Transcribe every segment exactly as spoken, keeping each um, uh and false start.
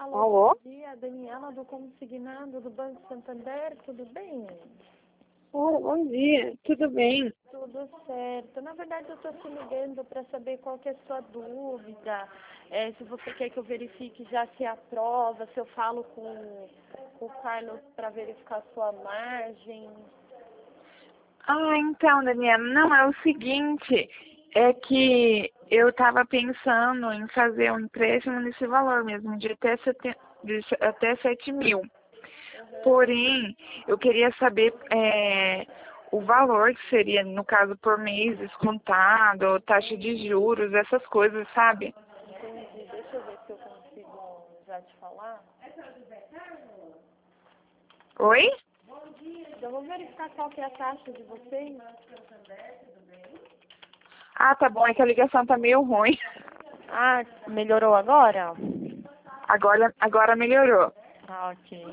Alô, Alô? bom dia, Daniela do Consignado do Banco Santander, tudo bem? Oi, bom dia, tudo bem? Tudo certo. Na verdade, eu estou te ligando para saber qual que é a sua dúvida, é, se você quer que eu verifique já se aprova, se eu falo com, com o Carlos para verificar a sua margem. Ah, então, Daniela, não, é o seguinte, é que eu estava pensando em fazer um empréstimo nesse valor mesmo, de até, sete, de até sete mil. Porém, eu queria saber é, o valor que seria, no caso, por mês, descontado, taxa de juros, essas coisas, sabe? Entendi. Deixa eu ver se eu consigo já te falar. Oi? Eu vou verificar qual que é a taxa de vocês. Ah, tá bom, é que a ligação tá meio ruim. Ah, melhorou agora? Agora, agora melhorou. Ah, ok.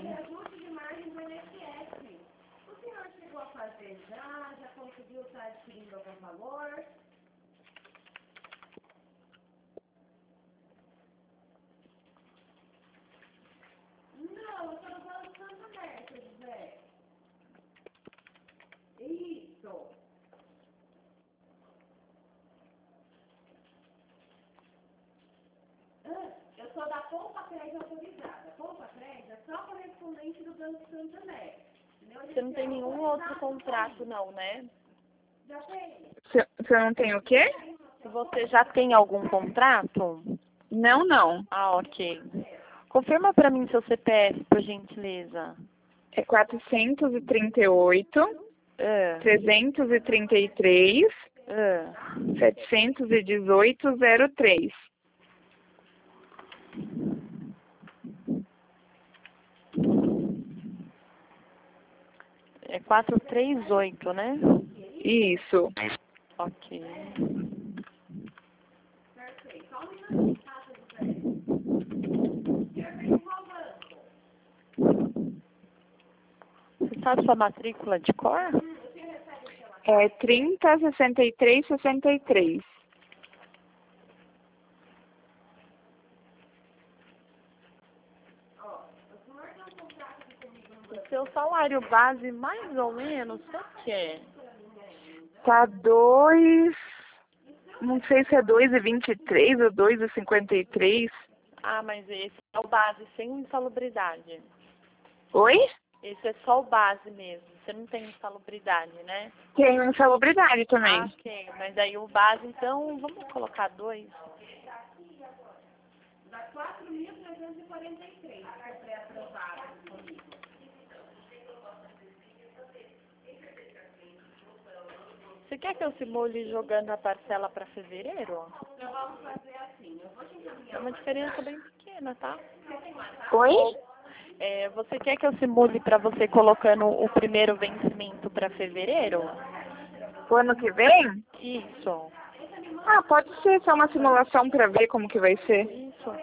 Eu sou da Pompa Crédito Autorizada. Pompa Crédito é só correspondente do Banco Santander. Você não tem nenhum outro contrato, não, né? Já tem? Você você não tem o quê? Se você já tem algum contrato? Não, não. Ah, ok. Confirma para mim seu C P F, por gentileza. É quatrocentos e trinta e oito, Ah, trezentos e trinta e três, ah. setecentos e dezoito, zero três. É quatrocentos e trinta e oito, né? Isso. Ok. Você sabe sua matrícula de cor? É trinta, sessenta e três, sessenta e três. O seu salário base, mais ou menos, quanto que é? Tá dois, não sei se é dois e vinte e três ou dois e cinquenta e três. Ah, mas esse é o base, sem insalubridade. Oi? Esse é só o base mesmo. Você não tem insalubridade, né? Tem insalubridade Ah, também. ok. Mas aí o base, então, vamos colocar dois. Dá quatro mil trezentos e quarenta e três, que é pré-aprovado comigo. Você quer que eu simule jogando a parcela para fevereiro? Então vamos fazer assim. Eu vou te encaminhar. É uma diferença bem pequena, tá? Oi? É, você quer que eu simule para você colocando o primeiro vencimento para fevereiro? O ano que vem? Isso, Ah, pode ser só uma simulação para ver como que vai ser. isso.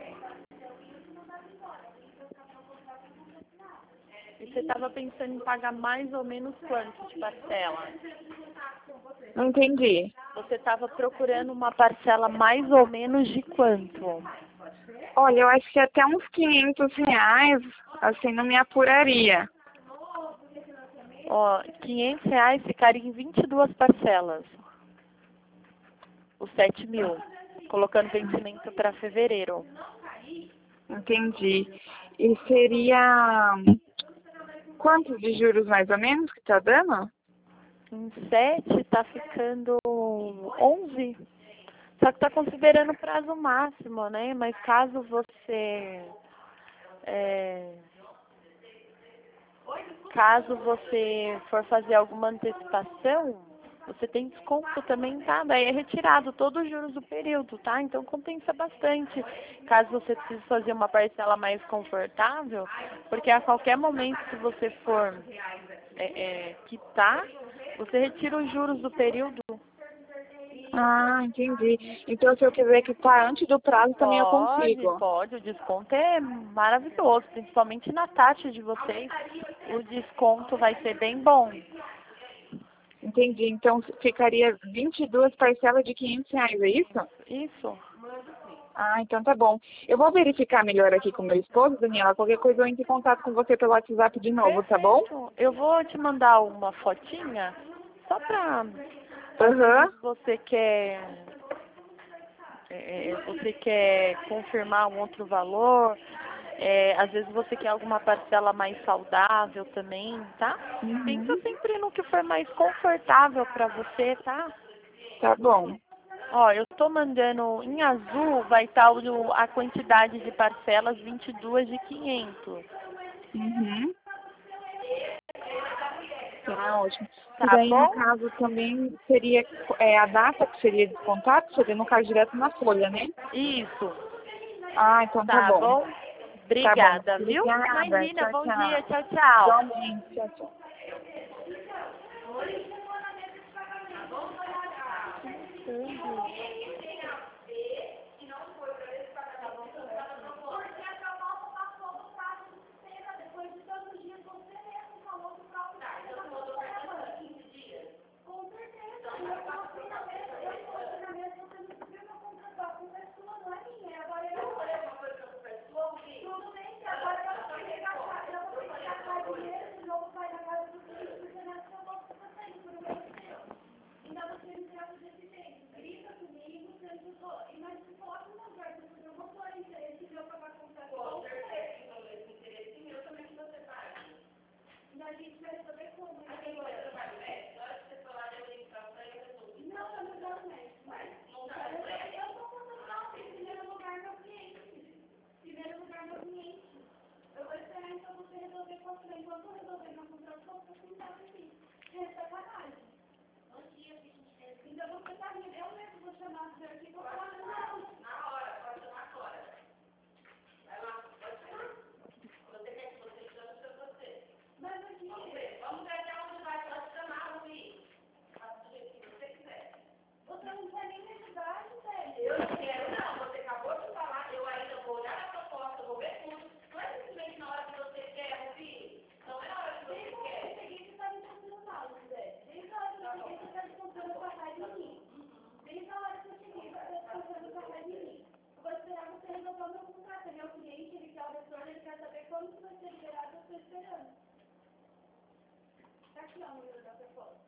E você estava pensando em pagar mais ou menos quanto de parcela? Não entendi. Você estava procurando uma parcela mais ou menos de quanto? Olha, eu acho que até uns quinhentos reais, assim, não me apuraria. Ó, quinhentos reais ficaria em vinte e duas parcelas. Os sete mil. Colocando vencimento para fevereiro. Entendi. E seria quantos de juros mais ou menos que tá dando? Em sete está ficando onze. Só que está considerando prazo máximo, né? Mas caso você... é, caso você for fazer alguma antecipação, você tem desconto também, tá? Daí é retirado todos os juros do período, tá? Então compensa bastante. Caso você precise fazer uma parcela mais confortável, porque a qualquer momento, se você for é, é, quitar, você retira os juros do período. Ah, entendi. Então, se eu quiser quitar antes do prazo, também eu Pode, consigo. pode. O desconto é maravilhoso, principalmente na taxa de vocês. O desconto vai ser bem bom. Entendi. Então, ficaria vinte e duas parcelas de quinhentos reais, é isso? Isso. Ah, então tá bom. Eu vou verificar melhor aqui com meu esposo, Daniela. Qualquer coisa eu entro em contato com você pelo WhatsApp de novo, tá bom? Perfeito. Eu vou te mandar uma fotinha, só pra... Aham. Se você quer... é, você quer confirmar um outro valor, é, às vezes você quer alguma parcela mais saudável também, tá? Pensa Uhum. sempre no que for mais confortável pra você, tá? Tá bom. Ó, eu tô mandando em azul, vai estar o- a quantidade de parcelas vinte e duas de quinhentos. Uhum. Tá ótimo. E Tá daí, no bom? caso, também seria é, a data que seria descontado, seria no caso direto na folha, né? Isso. Ah, então tá Tá bom. bom? Tá bom. Obrigada, viu? Obrigada. Imagina, Tchau, bom dia, tchau. tchau, tchau. Igualmente. Tchau, tchau. Depois de todos os dias você mesmo falou que o próprio com certeza. Eu fui na mesa, eu fui na mesa, você não viu uma contratação, a culpa é sua, não é minha. Agora eu falei uma coisa que a culpa é sua, tudo bem, que agora eu vou pegar a casa, eu vou pegar a casa dinheiro, de novo vai na casa do filho, porque não é seu voto que você tem, por meio seu. Então você me trata desse jeito, grita comigo, tenta só, e mas se coloca no lugar, porque eu vou pôr interesse meu para uma contratação. Com certeza, então esse interesse meu também que você faz. E a gente vai resolver como? A quem vai trabalhar no médico? Na hora que você falar de orientação, eu resolvo. Não, eu não dou médico, mas não dá certo. Eu estou contando não, em primeiro lugar meu cliente. Em primeiro lugar meu cliente. Eu vou esperar então você resolver com você. Enquanto eu resolver minha contratação, você não está aqui. É sacanagem. Bom dia, gente. Então você está rindo. Eu mesmo vou chamar você aqui e vou falar não. Na hora, pode chamar agora. Vai lá, pode chamar. Você quer que você chame, chama você. Mas aqui... Vamos ver, vamos ver até onde vai, pode chamar, Luiz. Faça do jeito que você quiser. Você não quer nem me ajudar, Gisele. Eu não quero, não. Você acabou de falar, eu ainda vou olhar a proposta, vou ver tudo. Não é simplesmente na hora que você quer, ouvir. Não é na hora que você quer. Desde a hora que eu cheguei, você está me contando mal, Gisele. Desde a hora que eu cheguei, você está descontando a sua raiva em mim. Desde a hora que eu cheguei, você está descontando a sua raiva em mim. Eu vou esperar você resolver o meu contrato. É meu cliente, ele quer o retorno, ele quer saber quando que vai ser liberado, eu estou esperando. Tá aqui, ó, o número da proposta.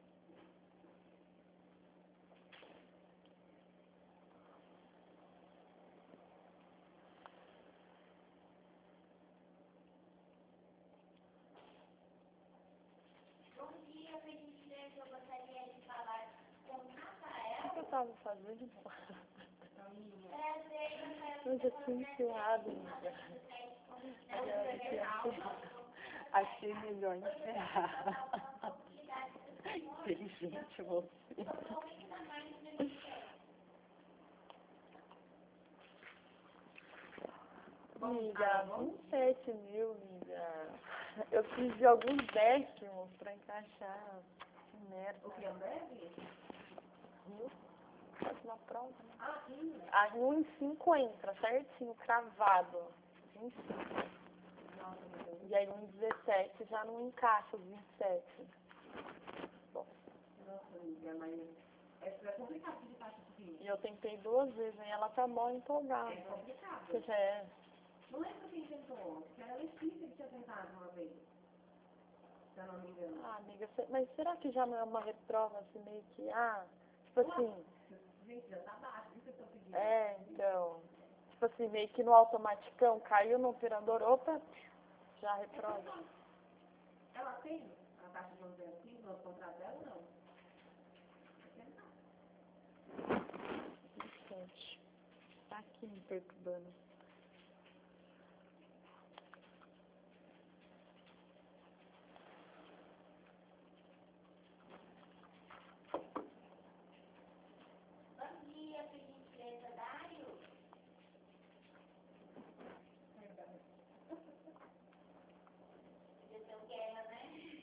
Bom dia, por gentileza, eu gostaria de falar com O Rafael. que eu tava fazendo? Prazer, Rafael. Eu já tinha encerrado, amiga. Já tinha encerrado. Achei melhor encerrar. Inteligente você. Amiga, vinte e sete mil, amiga. Eu fiz de alguns décimos pra encaixar. Que merda. O que é um deve? Viu? Faz uma prova, né? Ah, sim. Aí um em cinco entra, certinho, cravado. vinte e cinco. Nossa, meu Deus. E aí um em dezessete já não encaixa os vinte e sete. Bom, Nossa, amiga, mas é é complicado de taxa de vinho. e eu tentei duas vezes, e ela tá mó empolgada. É complicado. Você já é. Não lembro quem tentou, que era a Letícia que tinha tentado uma vez. Se eu não me engano. Ah, amiga, cê- mas será que já não é uma reprova assim meio que, ah, tipo assim, Gente, já tá baixo, isso que eu tô pedindo. é, então, tipo assim, meio que no automaticão, caiu no operador, opa, já reprova. Ela tem a taxa de onze assim no contrato dela ou não? Gente, tá aqui me perturbando. Bom dia, por gentileza, Dário. Podia ser o Guerra, né?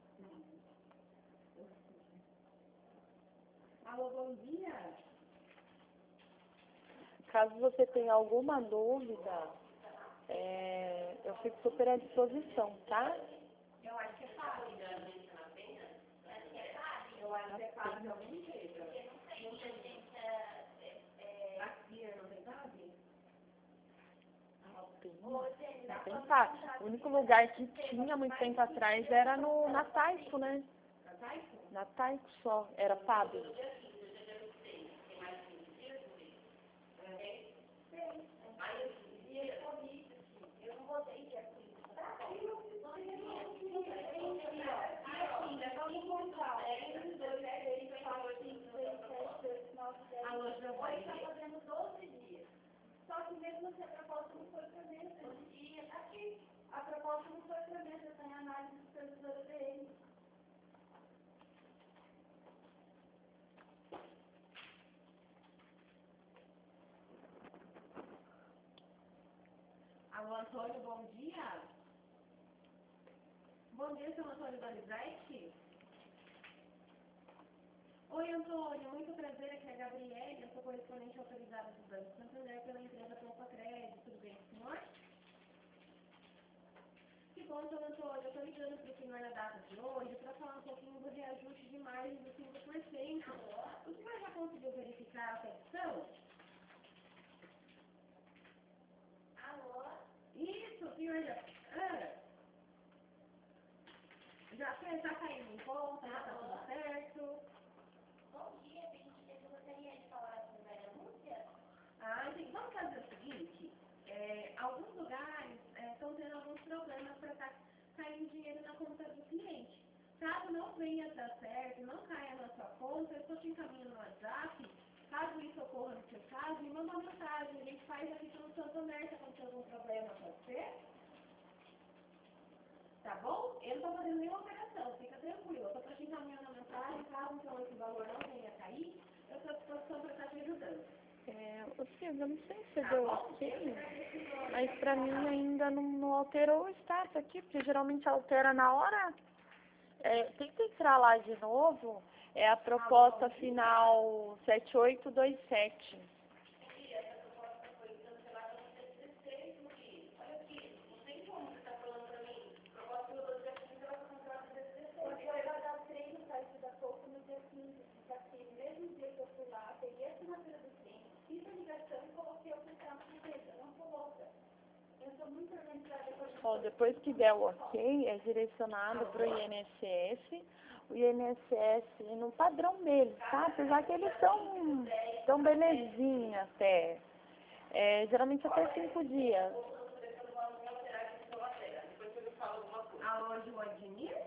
Alô, bom dia. Caso você tenha alguma dúvida, é, eu fico super à disposição, tá? Eu acho que é fácil. Acho que é fácil. Eu acho que é fácil de algum jeito. Porque não tem muita gente. É, é, aqui não tem sabe? tem, vai tentar. O único lugar que tinha muito tempo atrás era no, na Taico, né? Na Taico só, era Pablo. Alô, Giovanni. Está fazendo doze dias. Só que mesmo assim a proposta não foi para mesa. E aqui, a proposta não foi para mesa, está em análise do supervisor D M. Alô, Antônio, bom dia. Bom dia, seu Antônio Donizete. Oi, Antônio, muito prazer, aqui é a Gabriele, eu sou correspondente autorizada do Banco Santander pela empresa Poupa Crédito, tudo bem, senhor? Que bom, seu Antônio, eu estou ligando para o senhor na data de hoje para falar um pouquinho do reajuste de margem dos cinco por cento. O senhor já conseguiu verificar a petição? Alô? Isso, o senhor já... Ah, já está caindo em conta, já está tudo certo? Bom dia, Benedita. Eu gostaria de falar sobre a denúncia. Ah, gente, vamos fazer o seguinte, é, alguns lugares estão é, tendo alguns problemas para estar tá caindo dinheiro na conta do cliente. Caso não venha dar certo, não caia na sua conta, eu estou te encaminhando no WhatsApp. Caso isso ocorra no seu caso, me manda uma mensagem. A gente faz aqui pelo Santander se acontecer algum problema, pode ser? Tá bom? Eu não estou fazendo nenhuma operação, fica tranquilo. Eu estou te encaminhando a mensagem, caso então esse valor não venha a cair, eu estou à disposição para estar te ajudando. É, ô Silvia, eu não sei se você deu ok, mas pra mim ainda não, não alterou o status aqui, porque geralmente altera na hora. É, tenta entrar lá de novo, é a proposta final sete oito dois sete. Ó, depois que der o ok, é direcionado para o I N S S, o I N S S no padrão deles, tá? Apesar que eles são tão belezinha até, é, geralmente até cinco dias. Alô, Joadimir?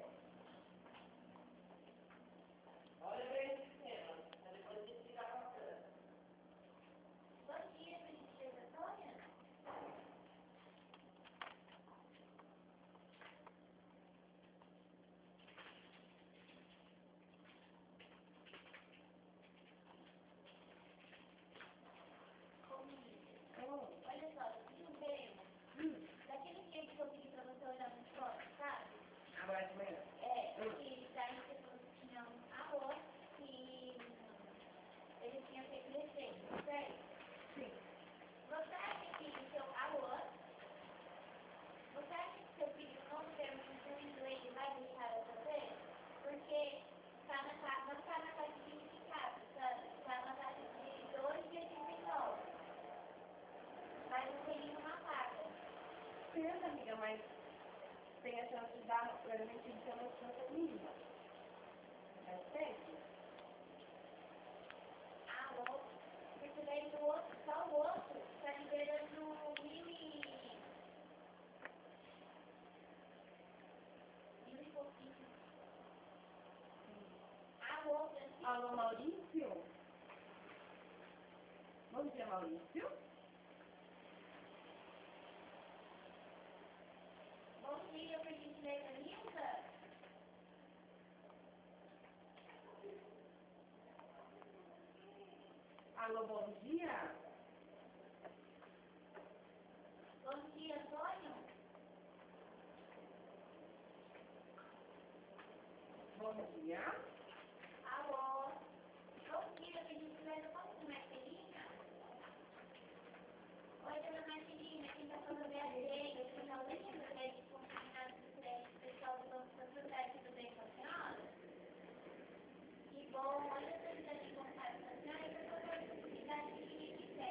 Olha só, eu fiz um termo. Hum. Daquele dia que eu pedi pra você olhar no foto, sabe? Agora de manhã. É, que daí você falou que tinha um alô que ele tinha feito defeito, certo? Sim. Você acha que o seu alô, você acha que seu filho não permitindo ele vai deixar eu fazer? Porque tá na, não tá na taxa de indicado, sabe? Tá na taxa de dois e oitenta e nove. Mas não tem nenhuma paga. Certo, amiga, mas tem a chance de dar claramente de ter uma chance mínima. É certo? Alô? Porque daí o outro, só o outro, tá liberando mil e... mil e pouquinho. Alô, Francisco? Alô, Maurício? Bom dia, Maurício. Bom dia, por gentileza, Nilda. Alô, bom dia. Bom dia, Antônio. Bom dia. Alô. Bom dia, por gentileza, posso ser Marcelina? Oi, dona Marcelina, quem está falando é a Sheila, eu sou jornalista do crédito consignado do crédito pessoal do Banco Santander, tudo bem com a senhora? Que bom, olha, eu estou tentando em contato com a senhora, eu estou com a possibilidade de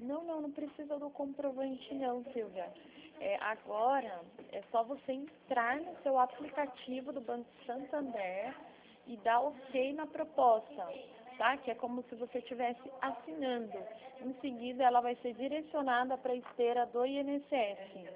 Não, não, não precisa do comprovante não, Silvia. É, agora é só você entrar no seu aplicativo do Banco Santander e dar ok na proposta, tá? Que é como se você estivesse assinando. Em seguida, ela vai ser direcionada para a esteira do I N S S.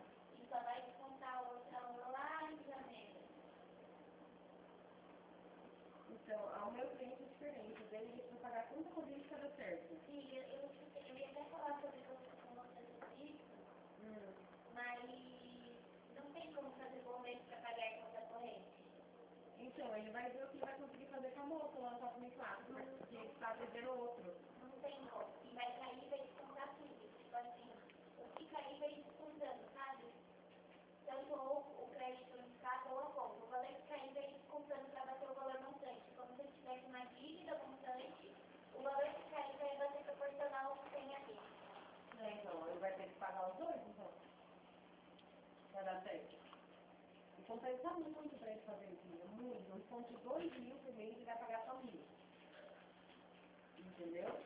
Então, ao meu cliente é diferente, o dele ele precisa pagar conta corrente cada certo. Sim, eu, eu, eu ia até falar sobre você com você sobre isso, Hum. mas não tem como fazer boleto para pagar a conta corrente. Então, ele vai ver o que ele vai conseguir fazer com a moça lá no quatro mil e quatro, porque ele está devendo outro. Não tem como. E vai cair, vai descontar tudo. Tipo assim, o que cair vai descontando, sabe? Tanto ou o crédito unificado ou a conta. O valor que cair vai descontando para bater o valor montante. Como se ele tivesse uma dívida montante, o valor que cair vai bater proporcional ao que tem ali. É, então, ele vai ter que pagar os dois, então. Vai dar certo. E compensa muito para ele fazer isso. Muito. Não conte dois mil por mês e vai pagar só mil. Entendeu?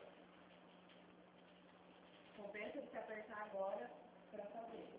Compensa ele se apertar agora para fazer.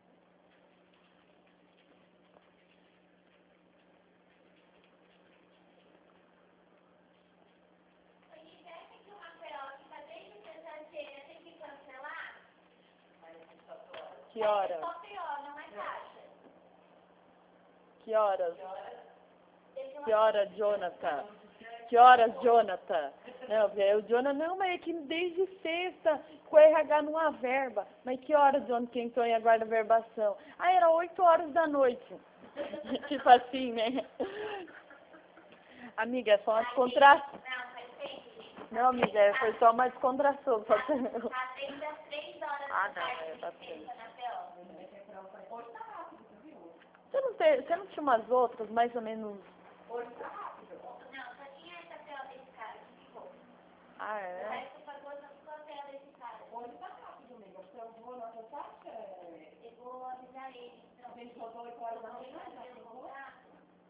E será que uma perola que está desde sexta-feira tem que cancelar? Que horas? Só perola, não é caixa. Que horas? Que horas, Jonathan? Que horas, Jonathan? Não, o Jonathan, não, mas é que desde sexta com o R H numa verba. Mas que horas, Jonathan, que entrou em aguarda verbação? Ah, era oito horas da noite. Tipo assim, né? Amiga, é só uma descontração. Não, faz tempo. Não, amiga, foi só uma descontração. Só... Tá desde as três horas Ah, da não, tarde é que bastante. pensa na P O. Hoje tá rápido, você viu? Você não, tem, você não tinha umas outras, mais ou menos... Hoje tá rápido. Não, só tinha essa P O desse cara que ficou. Ah, O é? resto pagou só ficou a P O desse cara. Hoje tá rápido, amiga. Porque eu vou na taxa, Eu vou avisar ele. Então, a gente rodou oito horas da manhã, já fazer o ficou? contrato.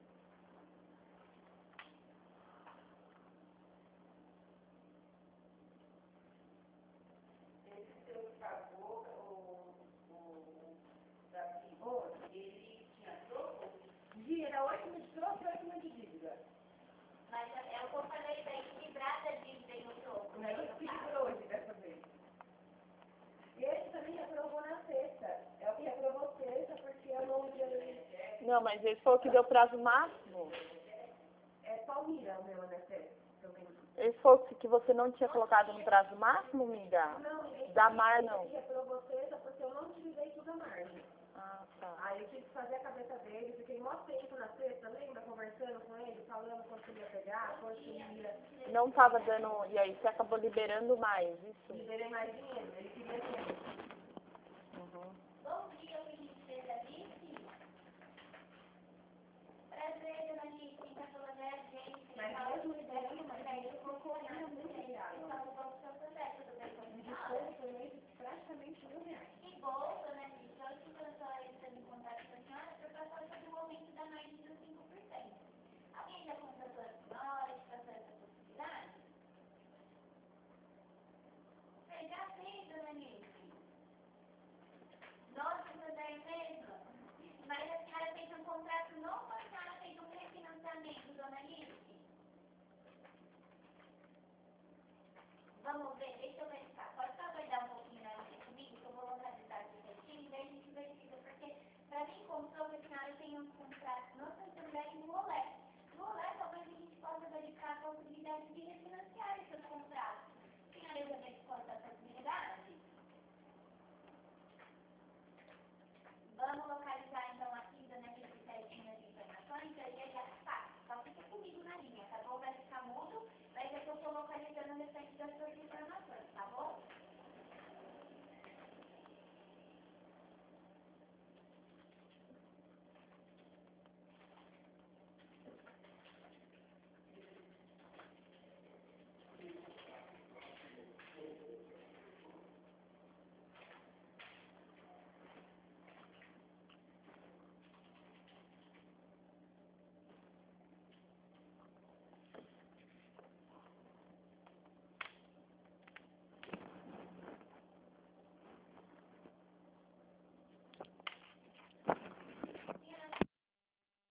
Esse seu que pagou, o, o Davi Rosa, ele tinha troco? Dia, era oito mil de troco e oito mil de dívida. Mas é é o que eu falei pra equilibrar da dívida e o troco. Não é isso que livrou hoje dessa vez. E esse também reprovou na sexta. É o que reprovou sexta, porque eu não dia Não, mas esse foi o que deu prazo máximo. é Palmira o meu, né, sexta. Esse foi o que você não tinha colocado no prazo máximo, amiga? Não, esse Da Mar, não. esse reprovou sexta porque eu não utilizei tudo a margem. Ah, tá. Aí eu tive que fazer a cabeça dele, fiquei mó tempo na sexta, lembra? Conversando com ele, falando quanto ele ia pegar, quanto ele ia. Não tava dando... E aí você acabou liberando mais, isso? Liberei mais dinheiro, ele queria dinheiro. Uhum. Bom dia, princesa Alice. Prazer, dona Alice. Quem tá falando é a gente. Mas mesmo liberando, mas aí ele colocou ainda muito reais. Então, vamos para o processo do bem Um comunitário. desconto foi meio de praticamente mil reais. Que bom, dona Alice. Hoje que eu estou entrando em contato com a senhora para passar sobre o aumento da margem dos cinco por cento. Alguém já contatou a senhora de passar essa possibilidade? Você já fez, dona Alice? Nossa, você é mesmo? Mas a senhora fez um contrato novo ou a senhora fez um refinanciamento, dona Alice? Vamos ver, deixa eu verificar. Pode só aguardar um pouquinho na linha comigo, que eu vou localizar aqui certinho, e daí a gente verifica, porque para mim, como sou